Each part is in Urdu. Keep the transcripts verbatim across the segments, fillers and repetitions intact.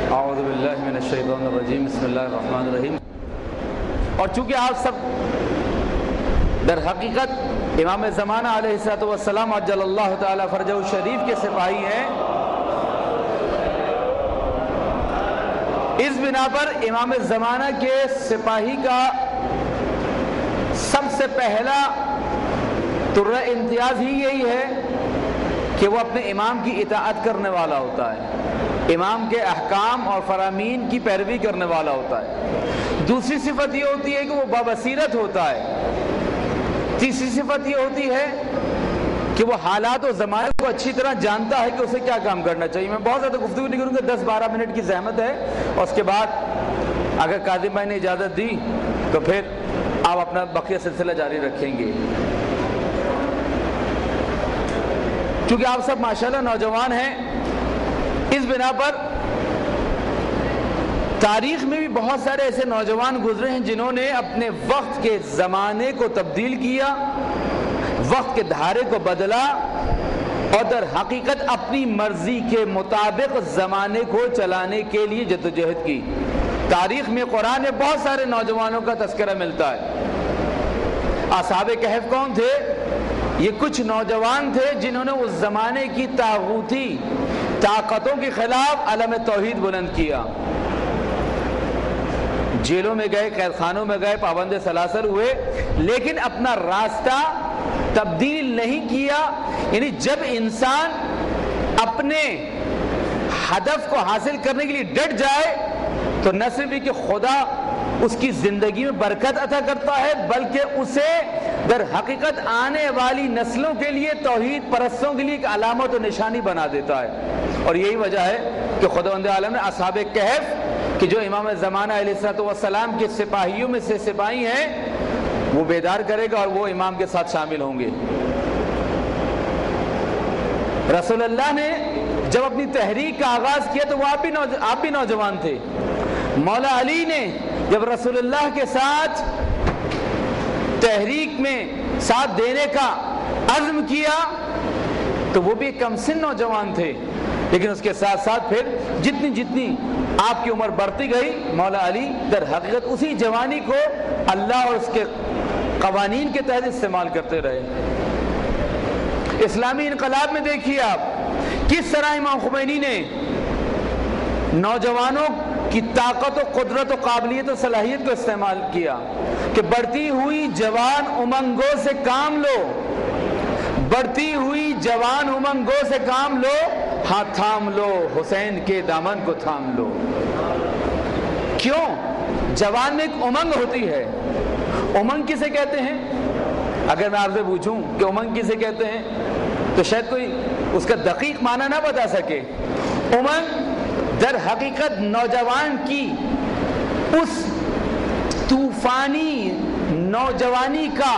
اعوذ باللہ من الشیطان الرجیم بسم اللہ الرحمن الرحیم۔ اور چونکہ آپ سب در حقیقت امام زمانہ علیہ الصلوۃ والسلام عجل اللہ تعالی فرجہ الشریف کے سپاہی ہیں، اس بنا پر امام زمانہ کے سپاہی کا سب سے پہلا ترہ امتیاز ہی یہی ہے کہ وہ اپنے امام کی اطاعت کرنے والا ہوتا ہے، امام کے احکام اور فرامین کی پیروی کرنے والا ہوتا ہے۔ دوسری صفت یہ ہوتی ہے کہ وہ بابصیرت ہوتا ہے۔ تیسری صفت یہ ہوتی ہے کہ وہ حالات و زمانے کو اچھی طرح جانتا ہے کہ اسے کیا کام کرنا چاہیے۔ میں بہت زیادہ گفتگو نہیں کروں گا، دس بارہ منٹ کی زحمت ہے، اور اس کے بعد اگر کاظم بھائی نے اجازت دی تو پھر آپ اپنا بقیہ سلسلہ جاری رکھیں گے۔ چونکہ آپ سب ماشاءاللہ نوجوان ہیں، اس بنا پر تاریخ میں بھی بہت سارے ایسے نوجوان گزرے ہیں جنہوں نے اپنے وقت کے زمانے کو تبدیل کیا، وقت کے دھارے کو بدلا، اور در حقیقت اپنی مرضی کے مطابق زمانے کو چلانے کے لیے جدوجہد کی۔ تاریخ میں قرآن میں بہت سارے نوجوانوں کا تذکرہ ملتا ہے۔ اصحاب کہف کون تھے؟ یہ کچھ نوجوان تھے جنہوں نے اس زمانے کی طاغوتی طاقتوں کے خلاف علم توحید بلند کیا، جیلوں میں گئے، قید خانوں میں گئے، پابند سلاسل ہوئے، لیکن اپنا راستہ تبدیل نہیں کیا۔ یعنی جب انسان اپنے ہدف کو حاصل کرنے کے لیے ڈٹ جائے تو نہ صرف یہ کہ خدا اس کی زندگی میں برکت عطا کرتا ہے، بلکہ اسے در حقیقت آنے والی نسلوں کے لیے، توحید پرستوں کے لیے ایک علامت و نشانی بنا دیتا ہے۔ اور یہی وجہ ہے کہ خداوند عالم نے اصحاب کہف کہ جو امام زمانہ علیہ الصلوۃ والسلام کے سپاہیوں میں سے سپاہی ہیں، وہ بیدار کرے گا اور وہ امام کے ساتھ شامل ہوں گے۔ رسول اللہ نے جب اپنی تحریک کا آغاز کیا تو وہ آپ بھی آپ بھی نوجوان تھے۔ مولا علی نے جب رسول اللہ کے ساتھ تحریک میں ساتھ دینے کا عزم کیا تو وہ بھی کم سن نوجوان تھے، لیکن اس کے ساتھ ساتھ پھر جتنی جتنی آپ کی عمر بڑھتی گئی، مولا علی در حقیقت اسی جوانی کو اللہ اور اس کے قوانین کے تحت استعمال کرتے رہے۔ اسلامی انقلاب میں دیکھیے آپ کس طرح امام خمینی نے نوجوانوں کی طاقت و قدرت و قابلیت و صلاحیت کو استعمال کیا کہ بڑھتی ہوئی جوان امنگوں سے کام لو، بڑھتی ہوئی جوان امنگوں سے کام لو، ہاں تھام لو حسین کے دامن کو تھام لو۔ کیوں؟ جوان میں ایک امنگ ہوتی ہے۔ امنگ کسے کہتے ہیں؟ اگر میں آپ سے پوچھوں کہ امنگ کسے کہتے ہیں تو شاید کوئی اس کا دقیق معنی نہ بتا سکے۔ امنگ در حقیقت نوجوان کی اس طوفانی نوجوانی کا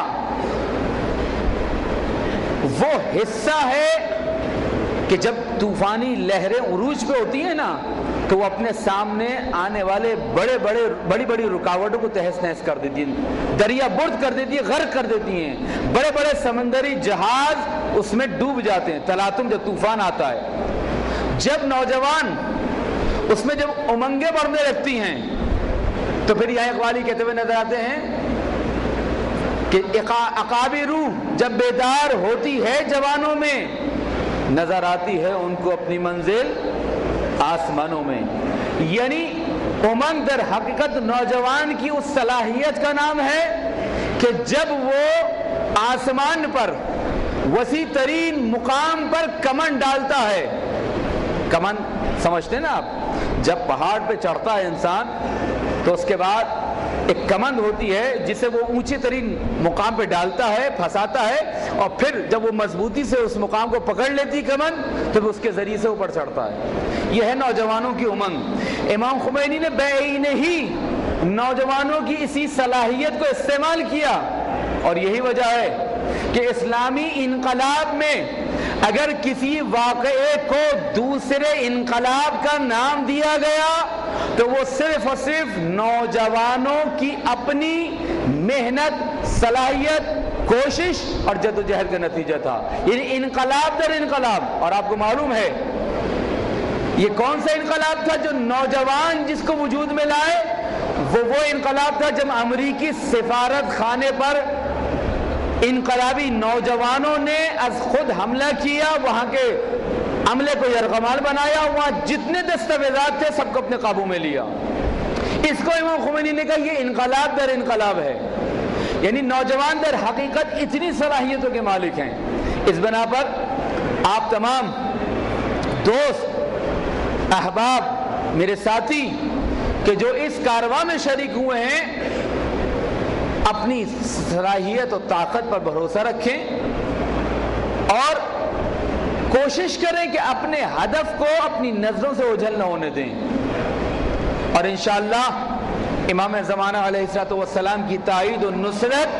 وہ حصہ ہے کہ جب طوفانی لہریں عروج پہ ہوتی ہیں نا تو وہ اپنے سامنے آنے والے بڑے بڑے بڑی بڑی رکاوٹوں کو تہس نہس کر دیتی ہیں، دریا برد کر دیتی ہے، غرق کر دیتی ہیں، بڑے بڑے سمندری جہاز اس میں ڈوب جاتے ہیں۔ تلاطم جب طوفان آتا ہے، جب نوجوان اس میں جب امنگیں بڑھنے لگتی ہیں تو پھر یہاں اقبالی کہتے ہوئے نظر آتے ہیں کہ عقابِ روح جب بیدار ہوتی ہے جوانوں میں، نظر آتی ہے ان کو اپنی منزل آسمانوں میں۔ یعنی امنگ در حقیقت نوجوان کی اس صلاحیت کا نام ہے کہ جب وہ آسمان پر وسیع ترین مقام پر کمن ڈالتا ہے۔ کمن سمجھتے ہیں نا آپ؟ جب پہاڑ پہ چڑھتا ہے انسان تو اس کے بعد ایک کمند ہوتی ہے جسے وہ اونچے ترین مقام پہ ڈالتا ہے، پھنساتا ہے، اور پھر جب وہ مضبوطی سے اس مقام کو پکڑ لیتی کمند تو وہ اس کے ذریعے سے اوپر چڑھتا ہے۔ یہ ہے نوجوانوں کی امنگ۔ امام خمینی نے بعین ہی نوجوانوں کی اسی صلاحیت کو استعمال کیا، اور یہی وجہ ہے کہ اسلامی انقلاب میں اگر کسی واقعے کو دوسرے انقلاب کا نام دیا گیا تو وہ صرف اور صرف نوجوانوں کی اپنی محنت، صلاحیت، کوشش اور جد و جہد کا نتیجہ تھا۔ یعنی انقلاب در انقلاب، اور آپ کو معلوم ہے یہ کون سا انقلاب تھا جو نوجوان جس کو وجود میں لائے؟ وہ وہ انقلاب تھا جب امریکی سفارت خانے پر انقلابی نوجوانوں نے از خود حملہ کیا، وہاں کے عملے کو یرغمال بنایا، وہاں جتنے دستاویزات تھے سب کو اپنے قابو میں لیا۔ اس کو امام خمینی نے کہا یہ انقلاب در انقلاب ہے، یعنی نوجوان در حقیقت اتنی صلاحیتوں کے مالک ہیں۔ اس بنا پر آپ تمام دوست احباب میرے ساتھی کہ جو اس کارواں میں شریک ہوئے ہیں، اپنی صلاحیت اور طاقت پر بھروسہ رکھیں اور کوشش کریں کہ اپنے ہدف کو اپنی نظروں سے اوجھل نہ ہونے دیں، اور انشاءاللہ امام زمانہ علیہ الصلوۃ والسلام کی تائید و نصرت۔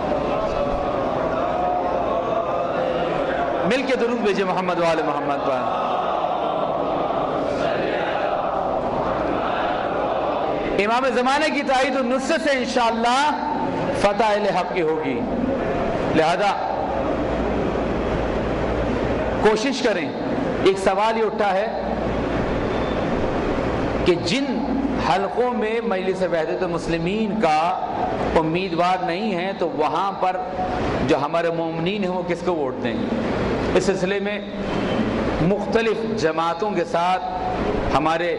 مل کے درود بھیجے محمد وآل محمد پر۔ امام زمانے کی تائید و نصرت سے انشاءاللہ فتح اہل حق کی ہوگی، لہذا کوشش کریں۔ ایک سوال یہ اٹھا ہے کہ جن حلقوں میں مجلس وحدت المسلمین کا امیدوار نہیں ہے تو وہاں پر جو ہمارے مومنین ہیں وہ کس کو ووٹ دیں؟ اس سلسلے میں مختلف جماعتوں کے ساتھ ہمارے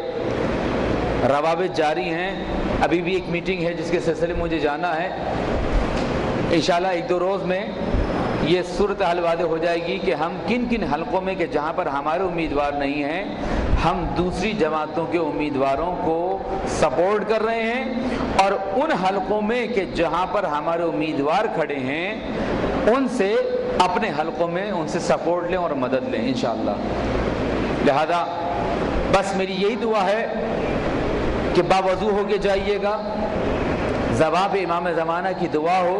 روابط جاری ہیں۔ ابھی بھی ایک میٹنگ ہے جس کے سلسلے میں مجھے جانا ہے، انشاءاللہ ایک دو روز میں یہ صورتحال واضح ہو جائے گی کہ ہم کن کن حلقوں میں کہ جہاں پر ہمارے امیدوار نہیں ہیں ہم دوسری جماعتوں کے امیدواروں کو سپورٹ کر رہے ہیں، اور ان حلقوں میں کہ جہاں پر ہمارے امیدوار کھڑے ہیں ان سے اپنے حلقوں میں ان سے سپورٹ لیں اور مدد لیں انشاءاللہ۔ لہذا بس میری یہی دعا ہے کہ باوضو ہو کے جائیے گا، زبان پہ امام زمانہ کی دعا ہو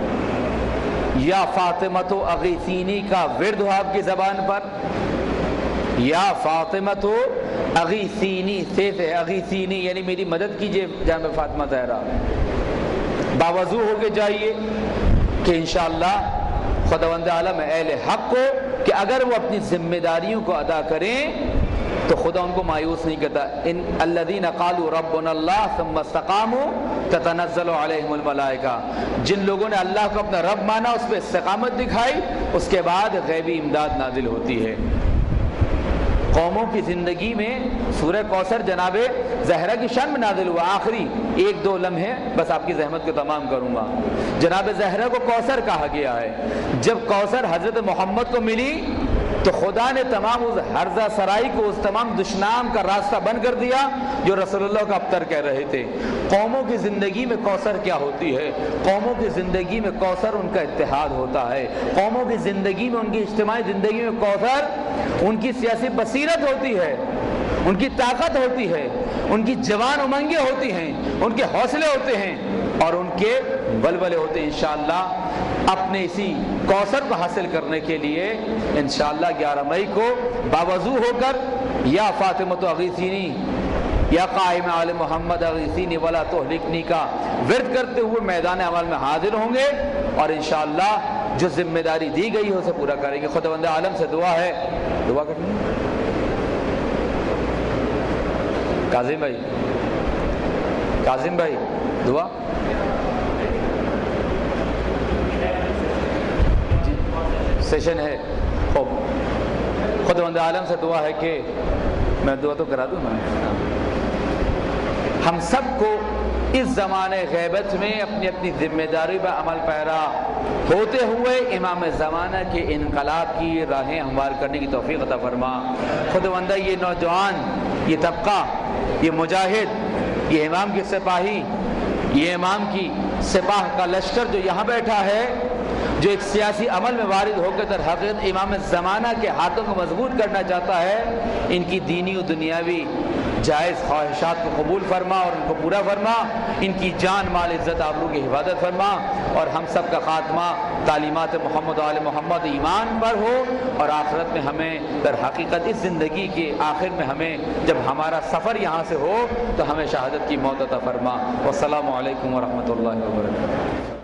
یا فاطمۃ اغیثینی کا ورد ہو آپ کی زبان پر، یا فاطمۃ اغیثینی، سیف ہے اغیثینی یعنی میری مدد کیجئے جناب فاطمہ زہرا۔ باوضو ہو کے جائیے کہ انشاءاللہ خداوند عالم اہل حق کو کہ اگر وہ اپنی ذمہ داریوں کو ادا کریں تو خدا ان کو مایوس نہیں کرتا۔ ان الذین قالوا ربنا اللہ ثم استقاموا تتنزل علیہم الملائکہ، جن لوگوں نے اللہ کو اپنا رب مانا، اس پہ استقامت دکھائی، اس کے بعد غیبی امداد نازل ہوتی ہے۔ قوموں کی زندگی میں سورہ کوثر جناب زہرا کی شان میں نازل ہوا، آخری ایک دو لمحے بس آپ کی زحمت کو تمام کروں گا۔ جناب زہرا کو کوثر کہا گیا ہے۔ جب کوثر حضرت محمد کو ملی تو خدا نے تمام اس ہرزہ سرائی کو، اس تمام دشنام کا راستہ بند کر دیا جو رسول اللہ کا ابتر کہہ رہے تھے۔ قوموں کی زندگی میں کوثر کیا ہوتی ہے؟ قوموں کی زندگی میں کوثر ان کا اتحاد ہوتا ہے۔ قوموں کی زندگی میں، ان کی اجتماعی زندگی میں کوثر ان کی سیاسی بصیرت ہوتی ہے، ان کی طاقت ہوتی ہے، ان کی جوان امنگیں ہوتی ہیں، ان کے حوصلے ہوتے ہیں اور ان کے ولولے ہوتے ہیں۔ انشاءاللہ اپنے اسی کوثر کو حاصل کرنے کے لیے انشاءاللہ گیارہ مئی کو باوضو ہو کر یا فاطمۃ اغیثینی یا قائم آل محمد اغیثینی ولا تہلکنی کا ورد کرتے ہوئے میدان عمل میں حاضر ہوں گے، اور انشاءاللہ جو ذمہ داری دی گئی ہے اسے پورا کریں گے۔ خداوند عالم سے دعا ہے، دعا کریں گے کاظم بھائی، کاظم بھائی دعا سیشن ہے۔ خوب، خداوند عالم سے دعا ہے کہ میں دعا تو کرا دوں نا، ہم سب کو اس زمانے غیبت میں اپنی اپنی ذمہ داری پر عمل پیرا ہوتے ہوئے امام زمانہ کے انقلاب کی راہیں ہموار کرنے کی توفیق عطا فرما۔ خداوندہ یہ نوجوان، یہ طبقہ، یہ مجاہد، یہ امام کی سپاہی، یہ امام کی سپاہ کا لشکر جو یہاں بیٹھا ہے، جو ایک سیاسی عمل میں وارد ہو کر در حقیقت امام زمانہ کے ہاتھوں کو مضبوط کرنا چاہتا ہے، ان کی دینی و دنیاوی جائز خواہشات کو قبول فرما اور ان کو پورا فرما، ان کی جان مال عزت آبرو کی حفاظت فرما، اور ہم سب کا خاتمہ تعلیمات محمد آل محمد ایمان پر ہو، اور آخرت میں ہمیں در حقیقت اس زندگی کے آخر میں ہمیں جب ہمارا سفر یہاں سے ہو تو ہمیں شہادت کی موت عطا فرما۔ والسلام علیکم ورحمۃ اللہ وبرکاتہ۔